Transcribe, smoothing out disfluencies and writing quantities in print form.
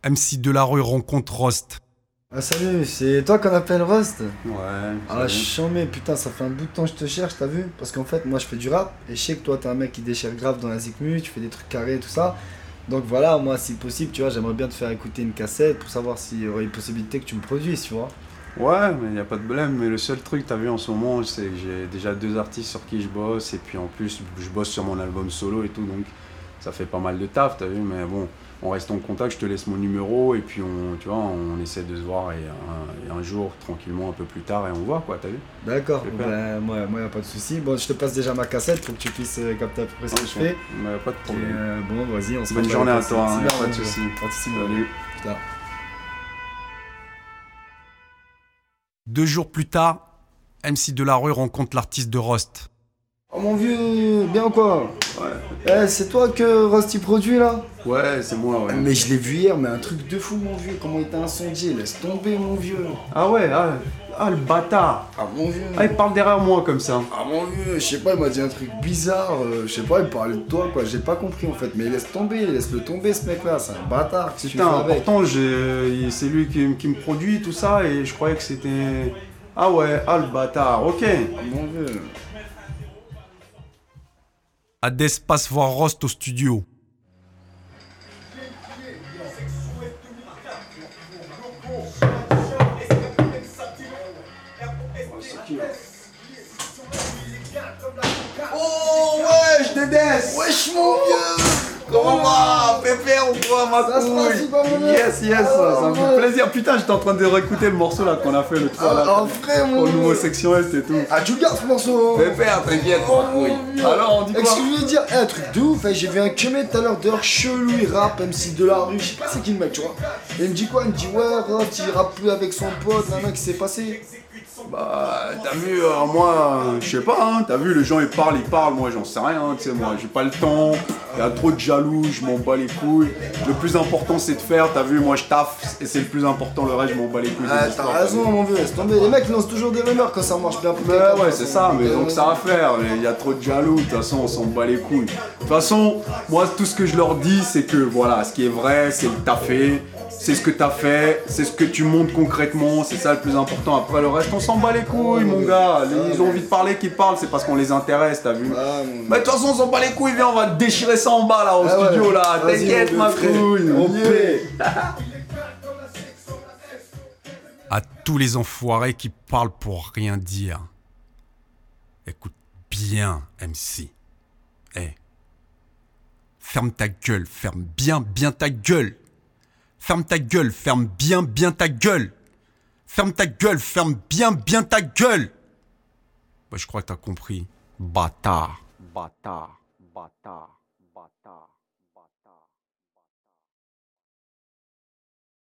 MC de la rue rencontre Rost. Ah salut, c'est toi qu'on appelle Rust? Ouais. Ah chambé, putain, ça fait un bout de temps que je te cherche, t'as vu? Parce qu'en fait, moi je fais du rap, et je sais que toi t'es un mec qui déchire grave dans la Zikmu, tu fais des trucs carrés et tout ça. Donc voilà, moi si possible, tu vois, j'aimerais bien te faire écouter une cassette pour savoir s'il y aurait une possibilité que tu me produises, tu vois. Ouais, mais y a pas de problème. Mais le seul truc, t'as vu en ce moment, c'est que j'ai déjà 2 artistes sur qui je bosse. Et puis en plus, je bosse sur mon album solo et tout. Donc ça fait pas mal de taf, t'as vu. Mais bon, on reste en contact. Je te laisse mon numéro. Et puis tu vois, on essaie de se voir. Et un jour, tranquillement, un peu plus tard. Et on voit quoi, t'as vu. D'accord, Super. ben moi y a pas de souci. Bon, je te passe déjà ma cassette pour que tu puisses capter à peu près ce que je fais. Mais pas de Et problème. bon, vas-y, on se Bonne rappelle journée à après, toi, c'est hein, bien, pas de mon soucis. gars. Pas de soucis, Salut. Putain. 2 jours plus tard, MC de la rue rencontre l'artiste de Rost. Oh mon vieux, bien ou quoi? Ouais. C'est toi que Rusty produit là? Ouais, c'est moi, ouais. Mais je l'ai vu hier, mais un truc de fou mon vieux, comment il t'a incendié, laisse tomber mon vieux. Ah ouais, le bâtard. Ah mon vieux. Ah, il parle derrière moi comme ça. Ah mon vieux, je sais pas, il m'a dit un truc bizarre, je sais pas, il parlait de toi quoi, j'ai pas compris en fait, mais laisse-le tomber ce mec là, c'est un bâtard, qu'est-ce que tu fais Putain, avec? pourtant c'est lui qui me produit tout ça et je croyais que c'était... Ah ouais, le bâtard, ok. Ah mon vieux. Hadès passe voir Rost au studio. Oh ouais, je t'aide. Wesh mon vieux. Comment va? Pépère ou quoi, ma Ça se passe ou pas, mon vieux? Yes, ça me fait ouais. plaisir. Putain, j'étais en train de réécouter le morceau là qu'on a fait l'autre fois là. Ah frère mon Pour le vieux. nouveau section Est et tout. Ah tu le gardes ce morceau? Pépère, t'inquiète. Oh mon vieux. Alors, on dit quoi? Qu'est-ce que je voulais dire? Un truc de ouf, j'ai vu un kemet tout à l'heure dehors chelou, il rappe, MC de la rue, je sais pas c'est qui le mec, tu vois. Et il me dit quoi? Il me dit ouais, Rost, il rappe plus avec son pote, là, qui s'est passé. Bah, t'as vu, moi, je sais pas, hein, t'as vu, les gens ils parlent, moi j'en sais rien, tu sais, moi j'ai pas le temps, y a trop de jaloux, je m'en bats les couilles. Le plus important c'est de faire, t'as vu, moi je taffe, et c'est le plus important, le reste je m'en bats les couilles. Ah, des t'as histoires, raison, vu. mon vieux, laisse tomber. Les mecs lancent toujours des rumeurs quand ça marche bien pour Mais quelqu'un, ouais, de c'est toute ça, façon. mais donc ça à faire, il y a trop de jaloux, de toute façon on s'en bat les couilles. De toute façon, moi tout ce que je leur dis c'est que voilà, ce qui est vrai, c'est le taffer. C'est ce que t'as fait, c'est ce que tu montres concrètement, c'est ça le plus important. Après le reste, on s'en bat les couilles, mon gars. Ils ont envie de parler, qu'ils parlent, c'est parce qu'on les intéresse, t'as vu. Ah, Mais de toute façon, on s'en bat les couilles, viens, on va déchirer ça en bas là, au Ah ouais. studio là. Vas-y, T'inquiète, mon ma vieux frère. couille. On Yeah. paie. À tous les enfoirés qui parlent pour rien dire. Écoute bien, MC. Ferme ta gueule, ferme bien ta gueule. Ferme ta gueule, ferme bien ta gueule. Ferme ta gueule, ferme bien ta gueule. Bah, je crois que t'as compris. Bâtard. Bâtard, bâtard, bâtard.